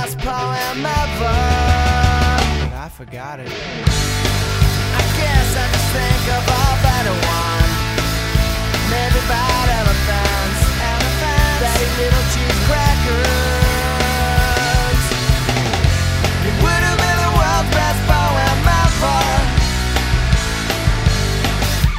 best poem ever, but I forgot it. I guess I just think about